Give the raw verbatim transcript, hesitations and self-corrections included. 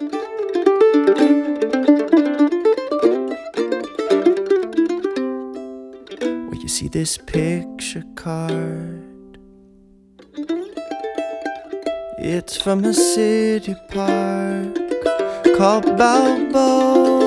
Well, you see this picture card. It's from a city park called Balboa.